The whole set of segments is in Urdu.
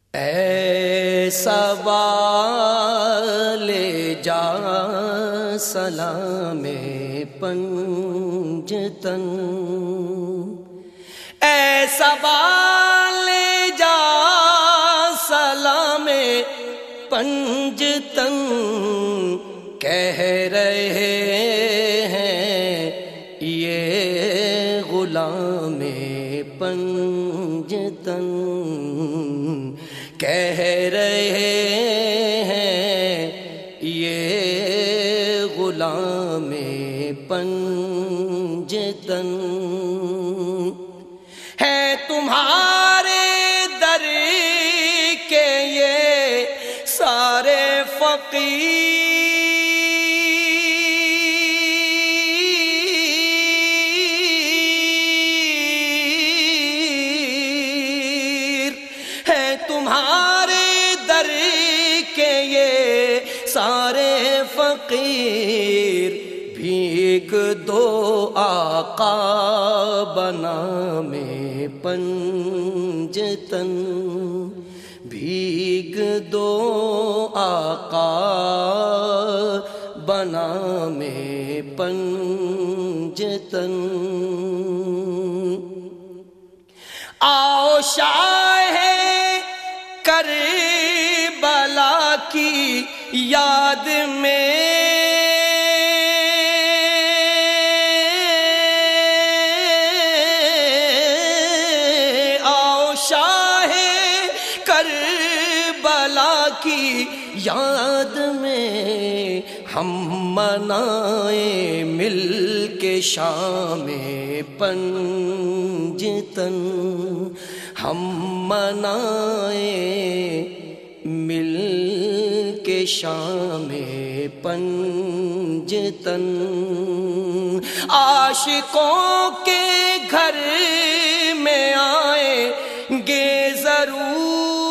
ایسا والے جا سلام پنجتن، ایسا والے جا سلام پنجتن، کہہ رہے ہیں یہ غلام پنجتن، کہہ رہے ہیں یہ غلام پنجتن، ہے تمہارے در کے یہ سارے فقیر، ہے تمہارے در کے یہ سارے فقیر، بھیگ دو آقا بنام پنجتن، بھیگ دو آقا بنام پنجتن، آؤ شاہ کربلا کی یاد میں کی یاد میں ہم منائیں مل کے شام پنجتن، ہم منائیں مل کے شام پنجتن، عاشقوں کے گھر میں آئیں گے ضرور،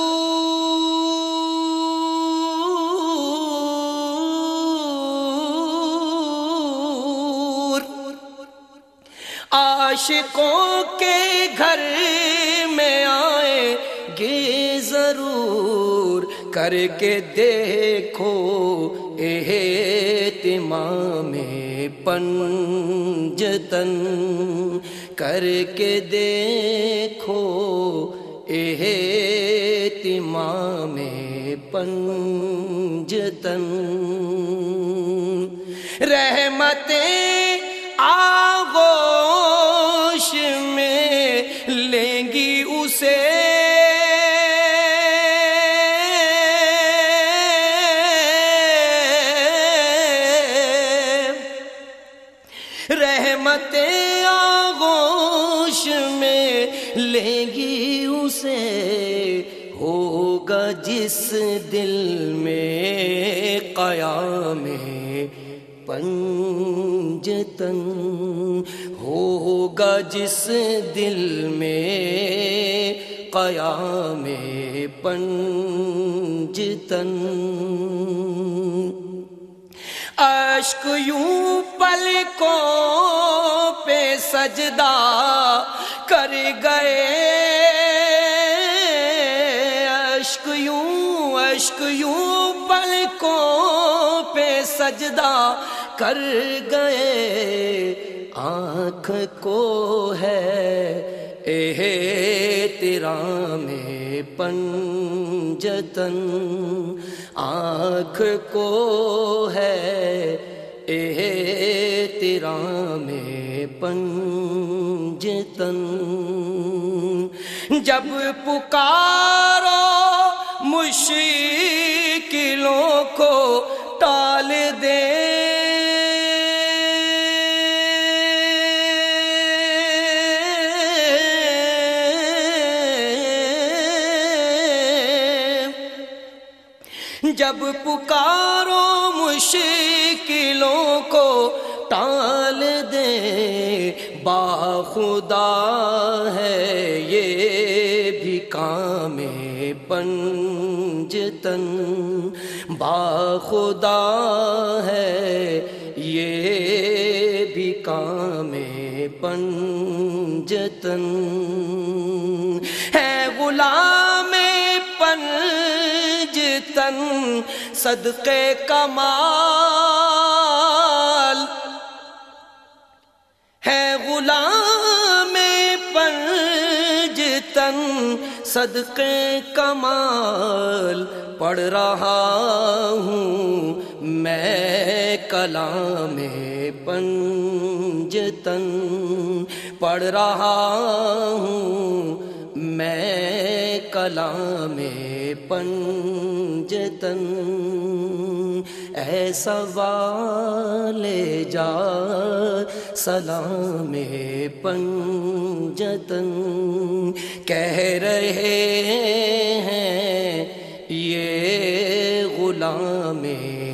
عاشقوں کے گھر میں آئیں گے ضرور، کر کے دیکھو اہتمام پنجتن، کر کے دیکھو اہتمام پنجتن، رحمتیں آغوش میں لیں گی اسے، رحمتیں آغوش میں لیں گی اسے، ہوگا جس دل میں قیام پنجتن، ہوگا جس دل میں قیام پنجتن، اشک یوں پلکوں پہ سجدہ کر گئے، اشک یوں پلکوں پہ سجدہ کر گئے، آنکھ کو ہے احترام پنجتن، آنکھ کو ہے احترام پنجتن، جب پکارو مشکلوں کو ٹال دے، جب پکارو مشکلوں کو ٹال دے، باخدا ہے یہ بھی کام پنجتن، باخدا ہے یہ بھی کام پنجتن، ہے غلام پنجتن پنجتن صدقے کمال ہے غلام پنجتن صدقے کمال پڑھ رہا ہوں میں کلام پنجتن پڑھ رہا ہوں میں کلام پنجتن ایسا والے جا سلام پنجتن کہہ رہے ہیں یہ غلام